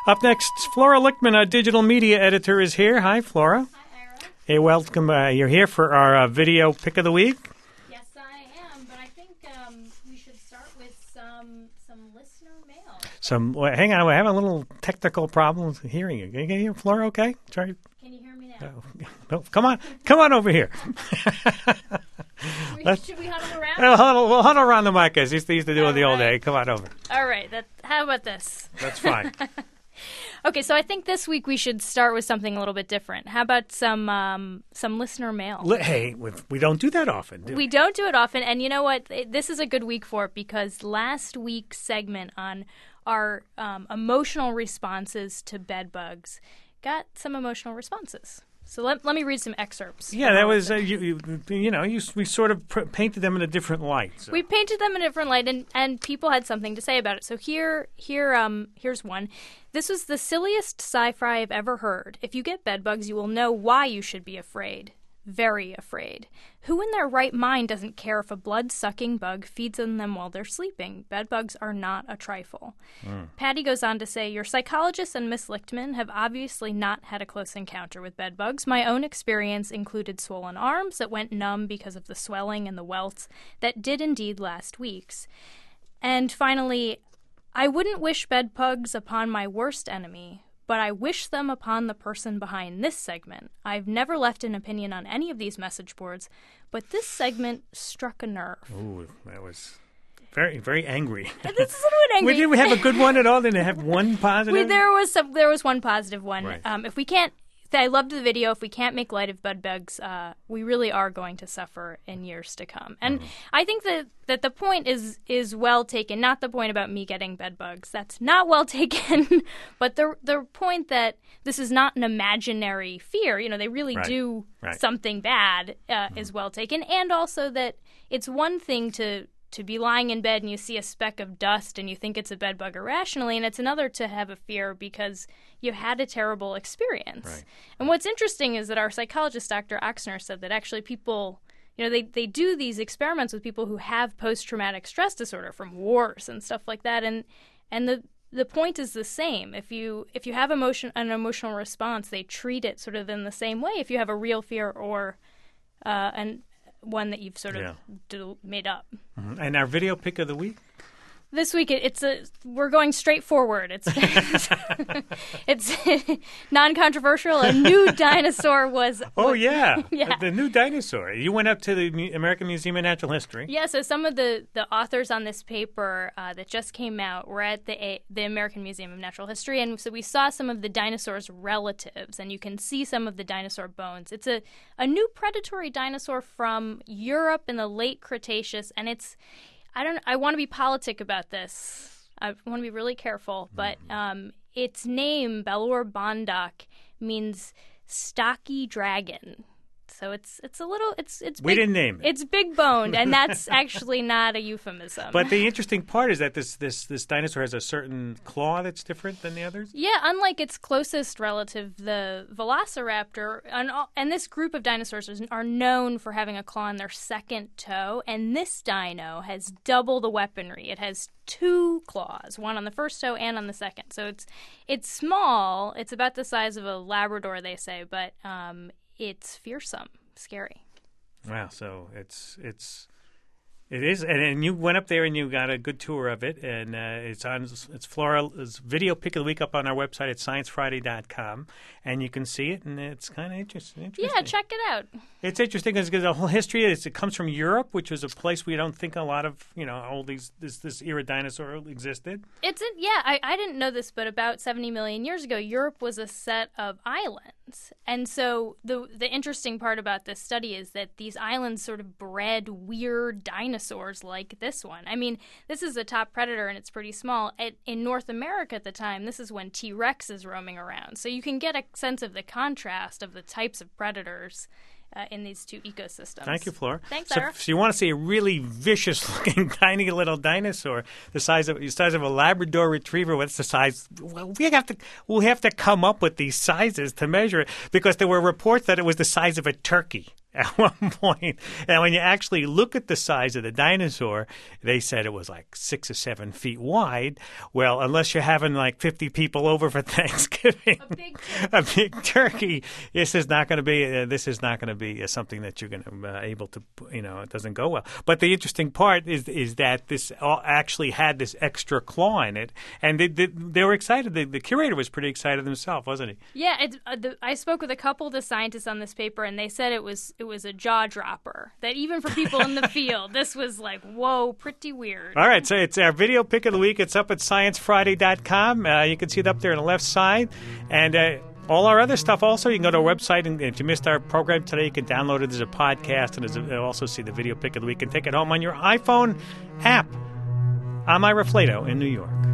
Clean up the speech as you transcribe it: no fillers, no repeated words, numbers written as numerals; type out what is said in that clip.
Up next, Flora Lichtman, our digital media editor, is here. Hi, Flora. Hi, Ira. Hey, welcome. You're here for our video pick of the week. Yes, I am, but I think we should start with some listener mail. Hang on, we're having a little technical problem hearing you. Can you hear Flora okay? Sorry. Can you hear me now? No, come on over here. Should we huddle around? We'll huddle around the mic as used to do in the old day. Come on over. All right. How about this? That's fine. Okay, so I think this week we should start with something a little bit different. How about some listener mail? Hey, we don't do that often, do we? We don't do it often, and you know what? This is a good week for it because last week's segment on our emotional responses to bed bugs got some emotional responses. So let me read some excerpts. Yeah, that was we sort of painted them in a different light. So. We painted them in a different light, and people had something to say about it. So here's one. This was the silliest sci-fi I've ever heard. If you get bed bugs, you will know why you should be afraid. Very afraid. Who in their right mind doesn't care if a blood-sucking bug feeds on them while they're sleeping? Bed bugs are not a trifle. Patty goes on to say, your psychologist and Miss Lichtman have obviously not had a close encounter with bed bugs. My own experience included swollen arms that went numb because of the swelling and the welts that did indeed last weeks. And finally, I wouldn't wish bed bugs upon my worst enemy, but I wish them upon the person behind this segment. I've never left an opinion on any of these message boards, but this segment struck a nerve. Ooh, that was very, very angry. This is a little bit angry. Did we have a good one at all? Did they have one positive? There was one positive one. Right. If we can't, I loved the video. If we can't make light of bed bugs, we really are going to suffer in years to come. And I think that the point is well taken. Not the point about me getting bed bugs. That's not well taken. But the point that this is not an imaginary fear. You know, they really do something bad is well taken. And also that it's one thing to be lying in bed and you see a speck of dust and you think it's a bed bug irrationally, and it's another to have a fear because you had a terrible experience. Right. And what's interesting is that our psychologist, Dr. Oxner, said that actually people, you know, they do these experiments with people who have post-traumatic stress disorder from wars and stuff like that, and the point is the same. If you have an emotional response, they treat it sort of in the same way if you have a real fear or one that you've sort of made up. Mm-hmm. And our video pick of the week? This week, we're going straight forward. It's non-controversial. A new dinosaur was... Oh, yeah. Yeah. The new dinosaur. You went up to the American Museum of Natural History. Yeah, so some of the authors on this paper that just came out were at the American Museum of Natural History, and so we saw some of the dinosaurs' relatives, and you can see some of the dinosaur bones. It's a new predatory dinosaur from Europe in the late Cretaceous, and I want to be politic about this. I want to be really careful, but its name, Belor bondoc, means stocky dragon. So it's we didn't name it. It's big boned, and that's actually not a euphemism. But the interesting part is that this dinosaur has a certain claw that's different than the others. Yeah, unlike its closest relative, the Velociraptor, and this group of dinosaurs are known for having a claw on their second toe, and this dino has double the weaponry. It has 2 claws, one on the first toe and on the second. So it's small. It's about the size of a Labrador, they say, but it's fearsome, scary. Wow, so it is, and you went up there and you got a good tour of it, and it's Flora's video pick of the week up on our website at sciencefriday.com, and you can see it, and it's kind of interesting. Yeah, check it out. It's interesting because the whole history is it comes from Europe, which was a place we don't think a lot of all this era dinosaur existed. I didn't know this, but about 70 million years ago, Europe was a set of islands, and so the interesting part about this study is that these islands sort of bred weird dinosaurs like this one. I mean, this is a top predator and it's pretty small. In North America at the time, this is when T-Rex is roaming around, so you can get a sense of the contrast of the types of predators in these two ecosystems. Thank you, Flora. Thanks, Sarah. So you want to see a really vicious-looking, tiny little dinosaur the size of a Labrador Retriever? What's the size? Well, we'll have to come up with these sizes to measure it because there were reports that it was the size of a turkey. at one point. And when you actually look at the size of the dinosaur, they said it was like 6 or 7 feet wide. Well, unless you're having like 50 people over for Thanksgiving, a big turkey, this is not going to be something that you're going to able to, it doesn't go well. But the interesting part is that this actually had this extra claw in it, and they were excited. The curator was pretty excited himself, wasn't he? Yeah, I spoke with a couple of the scientists on this paper, and they said it was a jaw dropper. That even for people in the field, this was like, whoa, pretty weird. All right, so it's our video pick of the week. It's up at sciencefriday.com. You can see it up there on the left side, and all our other stuff also, you can go to our website, and if you missed our program today, you can download it as a podcast, and you'll also see the video pick of the week and take it home on your iPhone app. I'm Ira Flato in New York.